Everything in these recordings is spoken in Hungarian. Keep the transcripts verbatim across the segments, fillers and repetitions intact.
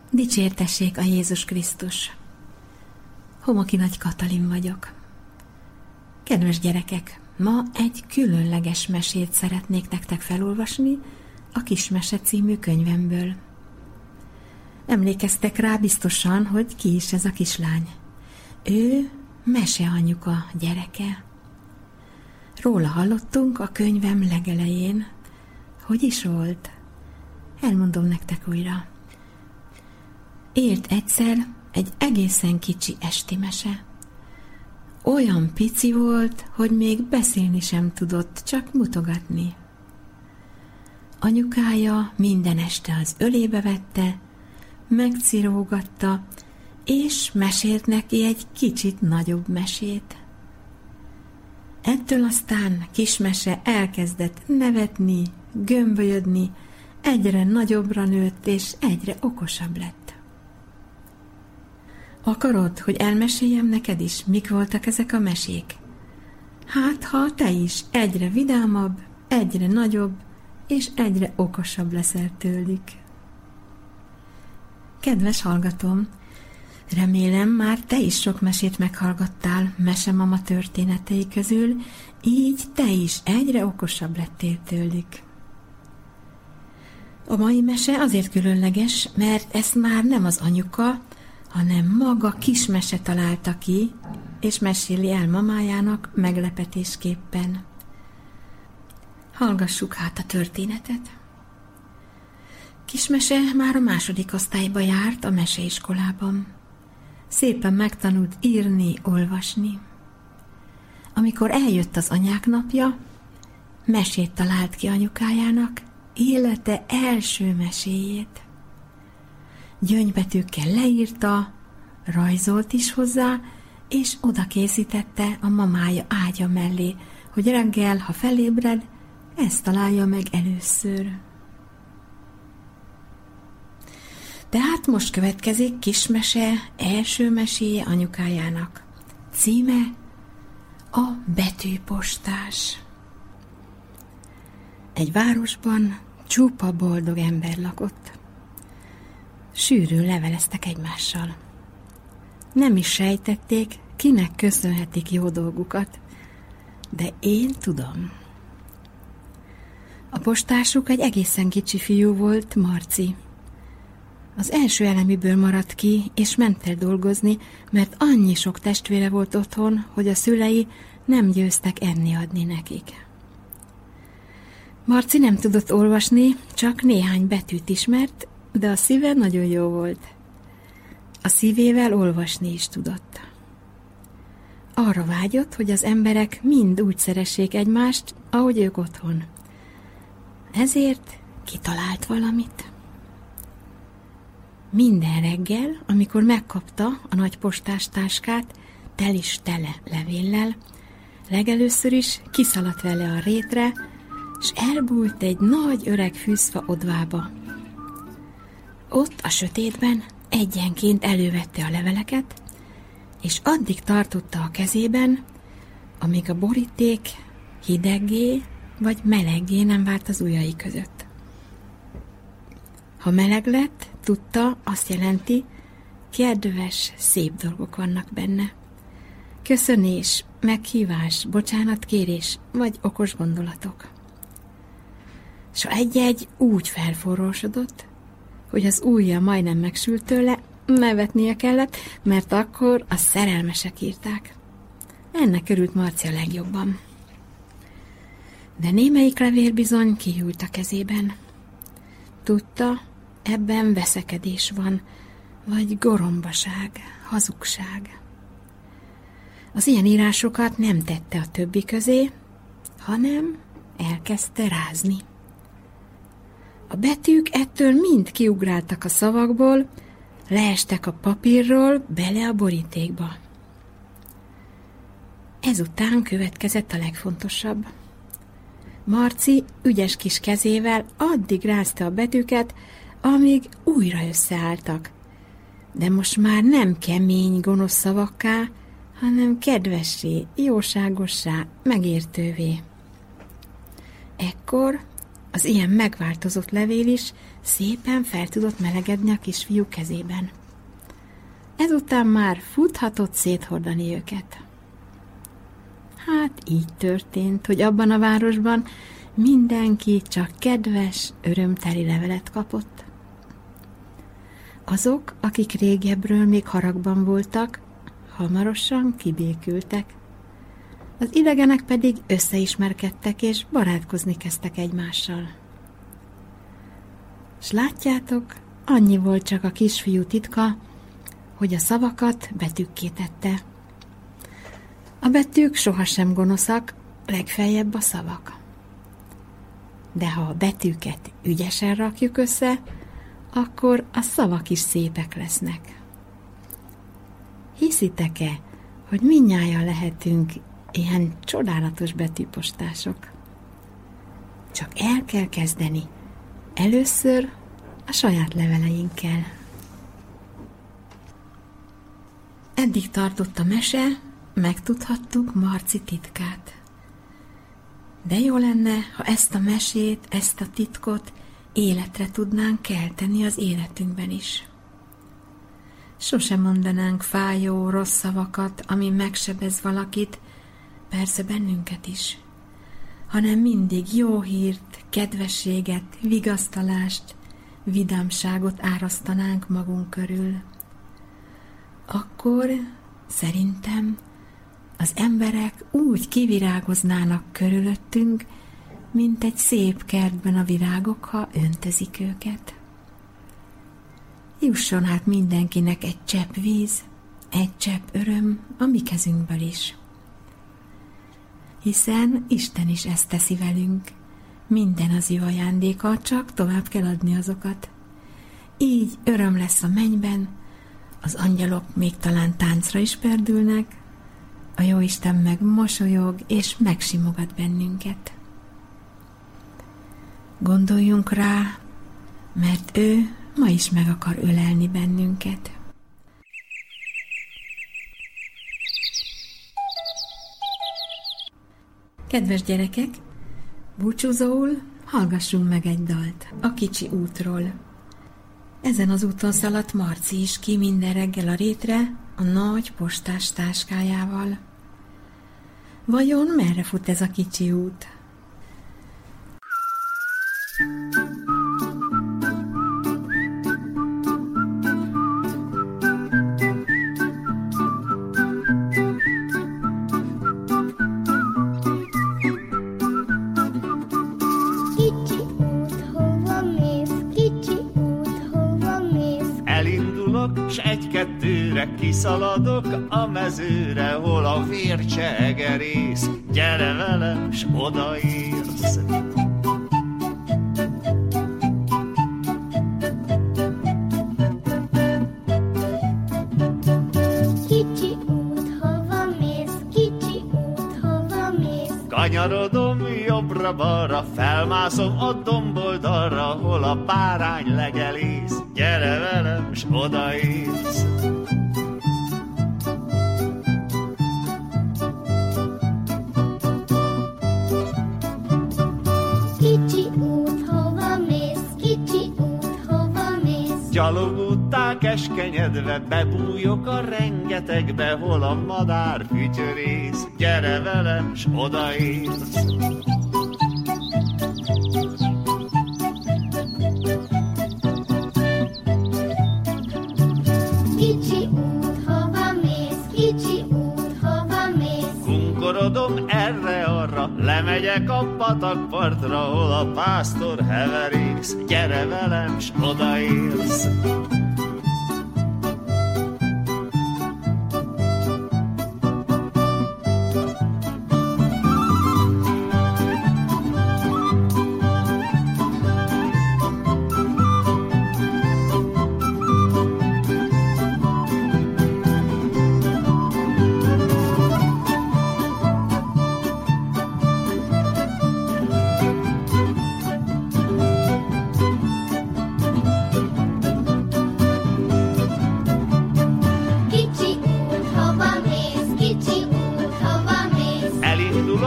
Dicsértessék a Jézus Krisztus! Homoki Nagy Katalin vagyok. Kedves gyerekek, ma egy különleges mesét szeretnék nektek felolvasni a Kismese című könyvemből. Emlékeztek rá biztosan, hogy ki is ez a kislány. Ő meseanyuka gyereke. Róla hallottunk a könyvem legelején. Hogy is volt? Elmondom nektek újra. Élt egyszer egy egészen kicsi esti mese. Olyan pici volt, hogy még beszélni sem tudott, csak mutogatni. Anyukája minden este az ölébe vette, megcirógatta, és mesélt neki egy kicsit nagyobb mesét. Ettől aztán Kismese elkezdett nevetni, gömbölyödni, egyre nagyobbra nőtt, és egyre okosabb lett. Akarod, hogy elmeséljem neked is, mik voltak ezek a mesék? Hát, ha te is egyre vidámabb, egyre nagyobb, és egyre okosabb leszel tőlük. Kedves hallgatóm, remélem már te is sok mesét meghallgattál Mesemama történetei közül, így te is egyre okosabb lettél tőlük. A mai mese azért különleges, mert ezt már nem az anyuka, hanem maga Kismese találta ki, és meséli el mamájának meglepetésképpen. Hallgassuk hát a történetet. Kismese már a második osztályba járt a meseiskolában. Szépen megtanult írni, olvasni. Amikor eljött az anyák napja, mesét talált ki anyukájának, élete első meséjét. Gyöngybetűkkel leírta, rajzolt is hozzá, és oda készítette a mamája ágya mellé, hogy reggel, ha felébred, ezt találja meg először. Tehát most következik Kismese első meséje anyukájának. Címe a betűpostás. Egy városban csupa boldog ember lakott. Sűrűn leveleztek egymással. Nem is sejtették, kinek köszönhetik jó dolgukat, de én tudom. A postásuk egy egészen kicsi fiú volt, Marci. Az első elemiből maradt ki, és ment el dolgozni, mert annyi sok testvére volt otthon, hogy a szülei nem győztek enni adni nekik. Marci nem tudott olvasni, csak néhány betűt ismert, de a szíve nagyon jó volt. A szívével olvasni is tudott. Arra vágyott, hogy az emberek mind úgy szeressék egymást, ahogy ők otthon. Ezért kitalált valamit. Minden reggel, amikor megkapta a nagy postástáskát, tel is tele levéllel, legelőször is kiszaladt vele a rétre, s elbújt egy nagy öreg fűzfa odvába. Ott a sötétben egyenként elővette a leveleket, és addig tartotta a kezében, amíg a boríték hideggé vagy meleggé nem vált az ujjai között. Ha meleg lett, tudta, azt jelenti, kedves, szép dolgok vannak benne. Köszönés, meghívás, bocsánatkérés vagy okos gondolatok. S egy-egy úgy felforrósodott, hogy az ujja majdnem megsült tőle, nevetnie kellett, mert akkor a szerelmesek írták. Ennek örült Marci a legjobban. De némelyik levél bizony kihűlt a kezében. Tudta, ebben veszekedés van, vagy gorombaság, hazugság. Az ilyen írásokat nem tette a többi közé, hanem elkezdte rázni. A betűk ettől mind kiugráltak a szavakból, leestek a papírról bele a borítékba. Ezután következett a legfontosabb. Marci ügyes kis kezével addig rázta a betűket, amíg újra összeálltak. De most már nem kemény, gonosz szavakká, hanem kedvessé, jóságossá, megértővé. Ekkor Az ilyen megváltozott levél is szépen fel tudott melegedni a kisfiú kezében. Ezután már futhatott széthordani őket. Hát így történt, hogy abban a városban mindenki csak kedves, örömteli levelet kapott. Azok, akik régebről még haragban voltak, hamarosan kibékültek. Az idegenek pedig összeismerkedtek és barátkozni kezdtek egymással. S látjátok, annyi volt csak a kisfiú titka, hogy a szavakat betűkké tette. A betűk sohasem gonoszak, legfeljebb a szavak. De ha a betűket ügyesen rakjuk össze, akkor a szavak is szépek lesznek. Hiszitek-e, hogy mindnyájan lehetünk ilyen csodálatos betűpostások? Csak el kell kezdeni. Először a saját leveleinkkel. Eddig tartott a mese, megtudhattuk Marci titkát. De jó lenne, ha ezt a mesét, ezt a titkot életre tudnánk kelteni az életünkben is. Sosem mondanánk fájó, rossz szavakat, ami megsebez valakit, persze bennünket is, hanem mindig jó hírt, kedvességet, vigasztalást, vidámságot árasztanánk magunk körül. Akkor szerintem az emberek úgy kivirágoznának körülöttünk, mint egy szép kertben a virágok, ha öntözik őket. Jusson hát mindenkinek egy csepp víz, egy csepp öröm a mi kezünkből is. Hiszen Isten is ezt teszi velünk. Minden az ő ajándéka, csak tovább kell adni azokat. Így öröm lesz a mennyben, az angyalok még talán táncra is perdülnek, a Jóisten meg mosolyog és megsimogat bennünket. Gondoljunk rá, mert ő ma is meg akar ölelni bennünket. Kedves gyerekek, búcsúzóul hallgassunk meg egy dalt a kicsi útról. Ezen az úton szaladt Marci is ki minden reggel a rétre a nagy postás táskájával. Vajon merre fut ez a kicsi út? S egy-kettőre kiszaladok a mezőre, hol a vércsegerész. Gyere velem, s odaérsz. Kicsi út, hova mész? Kicsi út, hova mész? Kanyarodom jobbra-balra, felmászom a domboldalra, hol a bárány legelész. Gyere velem, s odaérsz. Kicsi út, hova mész? Kicsi út, hova mész? Gyalogúttá keskenyedve bebújok a rengetegbe, hol a madár fütyörész. Gyere velem, s odaérsz. Kicsi út, hova mész? Kicsi út, hova mész? Kunkorodom erre-arra, lemegyek a patakpartra, hol a pásztor heverész. Gyere velem, s odaérsz.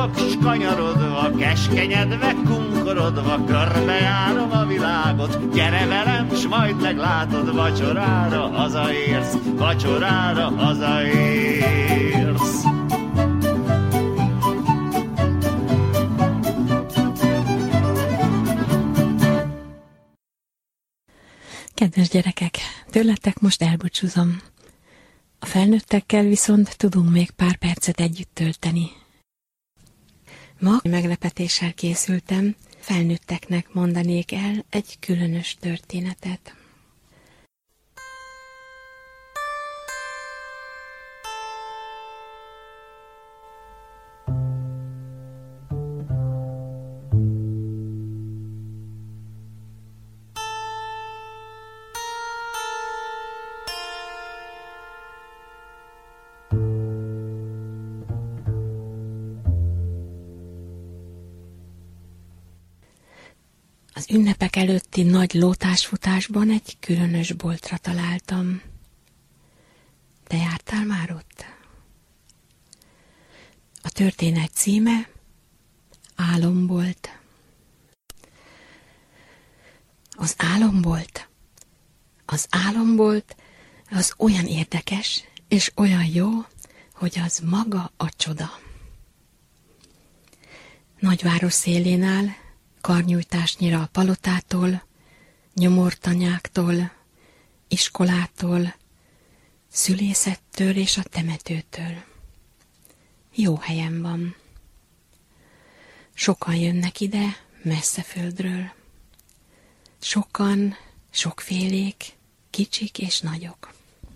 Haladok, s kanyarodva, keskenyedve, kunkorodva, körbejárom a világot. Gyere velem, s majd meglátod, vacsorára hazaérsz, vacsorára hazaérsz. Kedves gyerekek, tőletek most elbúcsúzom. A felnőttekkel viszont tudunk még pár percet együtt tölteni. Ma meglepetéssel készültem, felnőtteknek mondanék el egy különös történetet. Az ünnepek előtti nagy lótásfutásban egy különös boltra találtam. Te jártál már ott? A történet címe Álombolt. Az álombolt. Az álombolt az olyan érdekes és olyan jó, hogy az maga a csoda. Nagyváros szélén áll, karnyújtásnyira a palotától, nyomortanyáktól, iskolától, szülészettől és a temetőtől. Jó helyen van. Sokan jönnek ide messze földről. Sokan, sokfélék, kicsik és nagyok.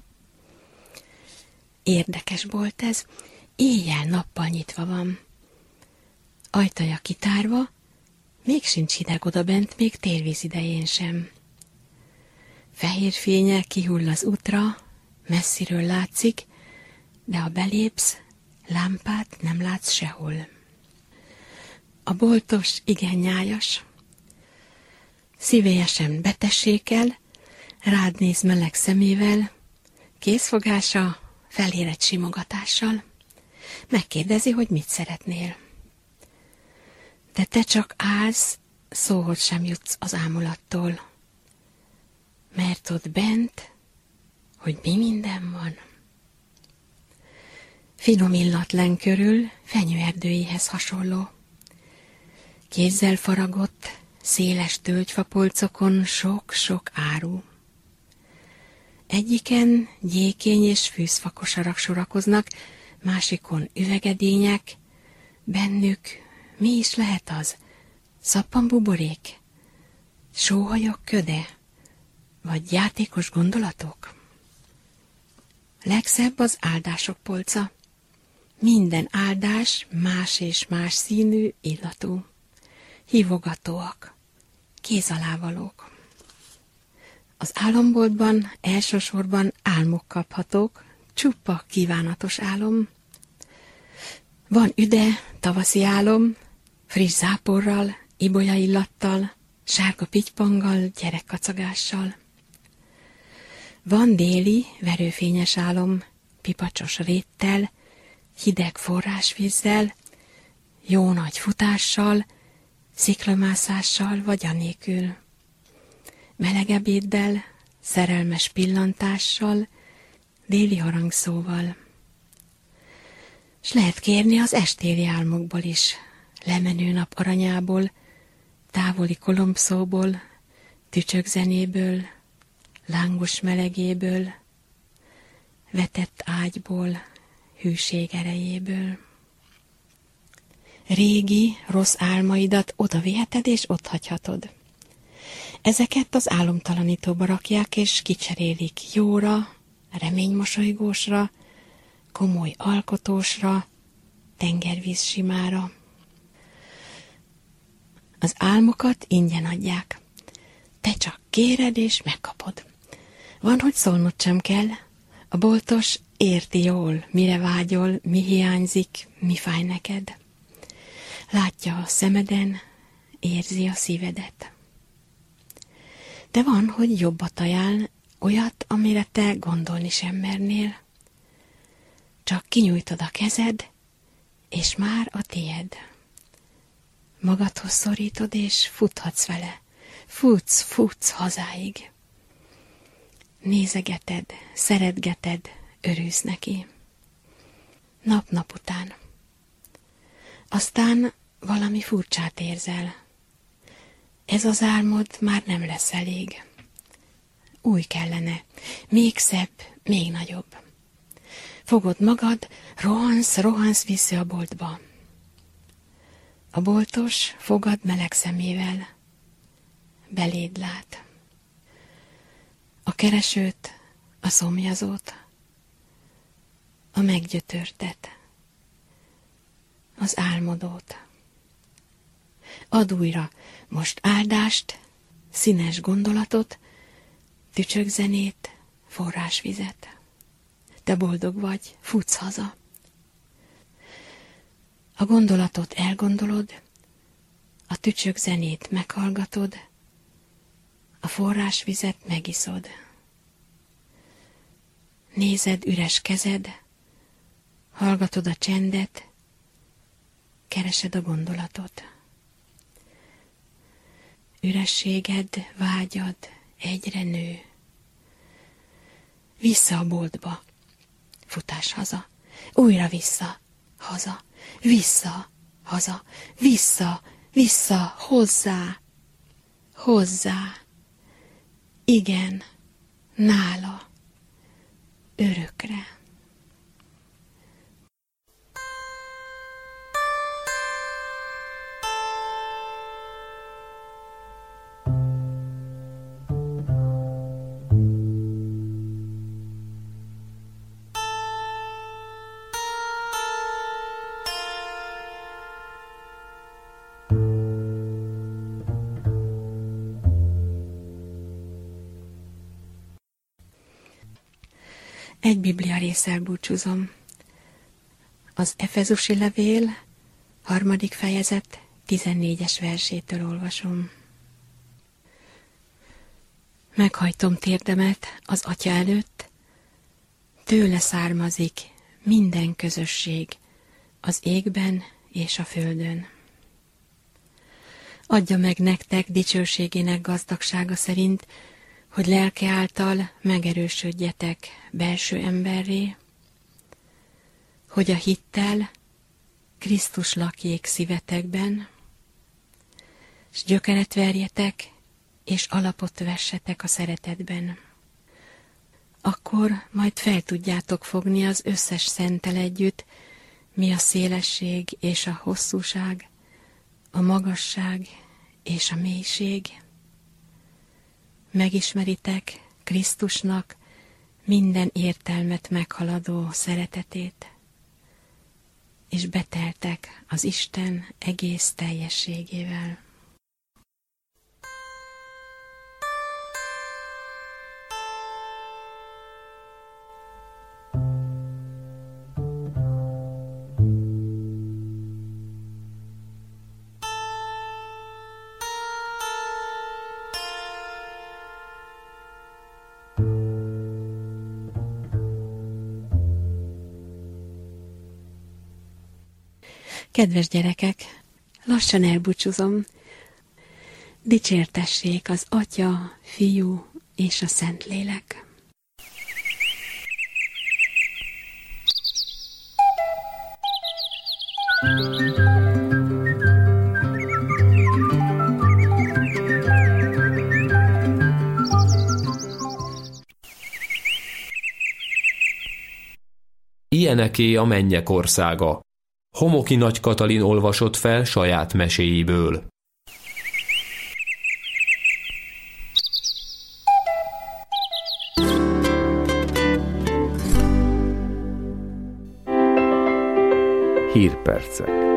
Érdekes bolt ez, éjjel-nappal nyitva van. Ajtaja kitárva, még sincs hideg odabent, még télvíz idején sem. Fehér fénye kihull az útra, messziről látszik, de ha belépsz, lámpát nem látsz sehol. A boltos igen nyájas. Szívélyesen betessékel, rád néz meleg szemével, kézfogása felér egy simogatással. Megkérdezi, hogy mit szeretnél. De te csak állsz, szóhoz sem jutsz az ámulattól. Mert ott bent, hogy mi minden van. Finom illat len körül, fenyőerdőihez hasonló. Kézzel faragott, széles tölgyfapolcokon sok-sok áru. Egyiken gyékény és fűzfakosarak sorakoznak, másikon üvegedények, bennük mi is lehet az? Szappanbuborék? Sóhajok köde? Vagy játékos gondolatok? Legszebb az áldások polca. Minden áldás más és más színű, illatú. Hívogatóak, kézalávalók. Az álomboltban elsősorban álmok kaphatók, csupa kívánatos álom. Van üde, tavaszi álom, friss záporral, ibolya illattal, sárga pitypanggal, gyerekkacagással. Van déli, verőfényes álom, pipacsos réttel, hideg forrásvízzel, jó nagy futással, sziklamászással vagy anélkül. Meleg ebéddel, szerelmes pillantással, déli harangszóval. S lehet kérni az estéli álmokból is, lemenő nap aranyából, távoli kolompszóból, tücsökzenéből, lángos melegéből, vetett ágyból, hűség erejéből. Régi, rossz álmaidat oda viheted és ott hagyhatod. Ezeket az álomtalanítóba rakják és kicserélik jóra, reménymosolygósra, komoly alkotósra, tengervíz simára. Az álmokat ingyen adják. Te csak kéred és megkapod. Van, hogy szólnod sem kell. A boltos érti jól, mire vágyol, mi hiányzik, mi fáj neked. Látja a szemeden, érzi a szívedet. De van, hogy jobbat ajánl, olyat, amire te gondolni sem mernél. Csak kinyújtod a kezed, és már a tied. Magadhoz szorítod, és futhatsz vele. Futsz, futsz hazáig. Nézegeted, szeretgeted, örülsz neki. Nap-nap után. Aztán valami furcsát érzel. Ez az álmod már nem lesz elég. Új kellene, még szebb, még nagyobb. Fogod magad, rohansz, rohansz vissza a boltba. A boltos fogad meleg szemével. Beléd lát. A keresőt, a szomjazót, a meggyötörtet, az álmodót. Add újra most áldást, színes gondolatot, tücsökzenét, forrásvizet. Te boldog vagy, futsz haza. A gondolatot elgondolod, a tücsökzenét meghallgatod, a forrásvizet megiszod. Nézed üres kezed, hallgatod a csendet, keresed a gondolatot. Ürességed, vágyad egyre nő. Vissza a boltba, futás haza, újra vissza, haza, vissza, haza, vissza, vissza, hozzá, hozzá, igen, nála, örökre. Egy biblia résszel búcsúzom. Az Efezusi levél, harmadik fejezet, tizennégyes versétől olvasom. Meghajtom térdemet az Atya előtt, tőle származik minden közösség az égben és a földön. Adja meg nektek dicsőségének gazdagsága szerint, hogy lelke által megerősödjetek belső emberré, hogy a hittel Krisztus lakjék szívetekben, s gyökeret verjetek, és alapot vessetek a szeretetben. Akkor majd fel tudjátok fogni az összes szenttel együtt, mi a szélesség és a hosszúság, a magasság és a mélység. Megismeritek Krisztusnak minden értelmet meghaladó szeretetét, és beteltek az Isten egész teljességével. Kedves gyerekek, lassan elbúcsúzom. Dicsértessék az Atya, Fiú és a Szentlélek. Ilyeneké a mennyek országa. Homoki Nagy Katalin olvasott fel saját meséiből. Hírpercek.